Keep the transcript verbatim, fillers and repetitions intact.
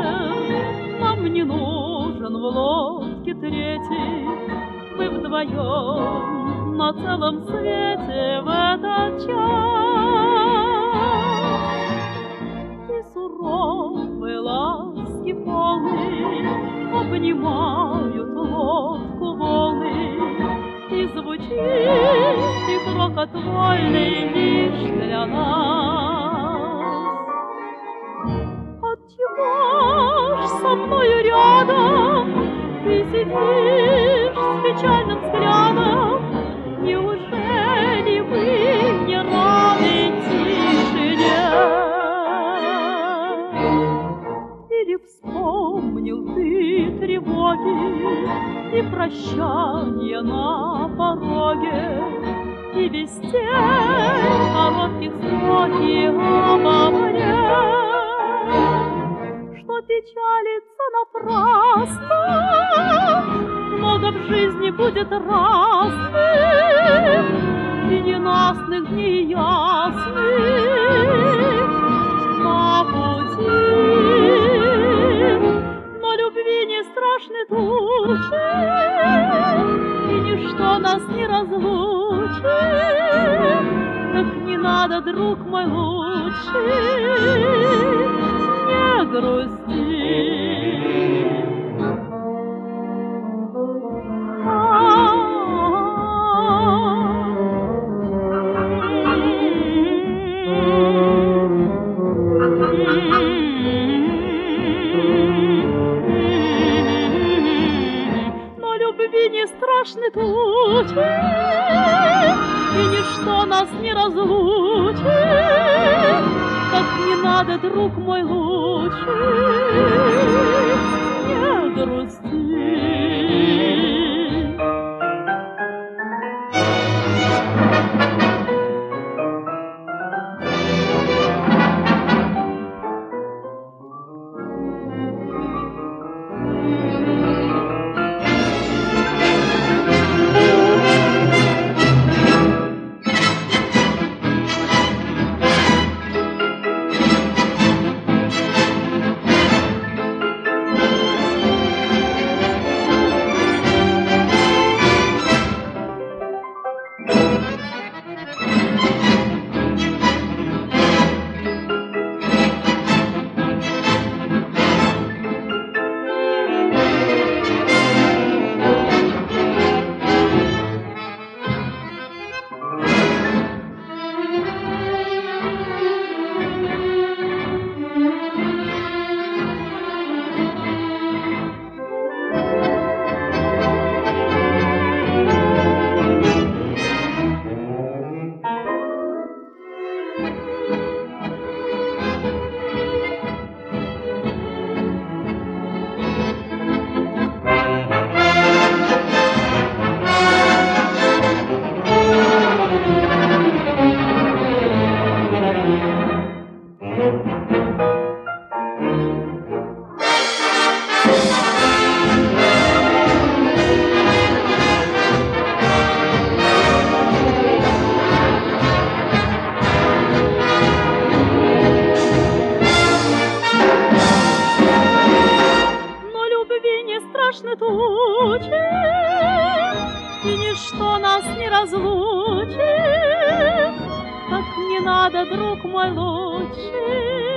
Нам не нужен в лодке третий, мы вдвоем на целом свете в этот час. И суровые ласки полны обнимают лодку волны, и звучит их рокот вольный лишь для нас. Отчего ж со мною рядом ты сидишь с печальным взглядом? Неужели вы не рады тишине? Или вспомнил ты тревоги и прощания на пороге, и вестей коротких строки обо мне, что печалиться напрасно, много в жизни будет разных и ненастных дней ясных на пути. Но любви не страшны тучи, и ничто нас не разлучит. Так не надо, друг мой лучший, не грусти. Но любви не страшны тучи, и ничто нас не разлучит. Так не надо, друг мой лучший, не грусти. Страшны тучи, и ничто нас не разлучит. Так не надо, друг мой лучший,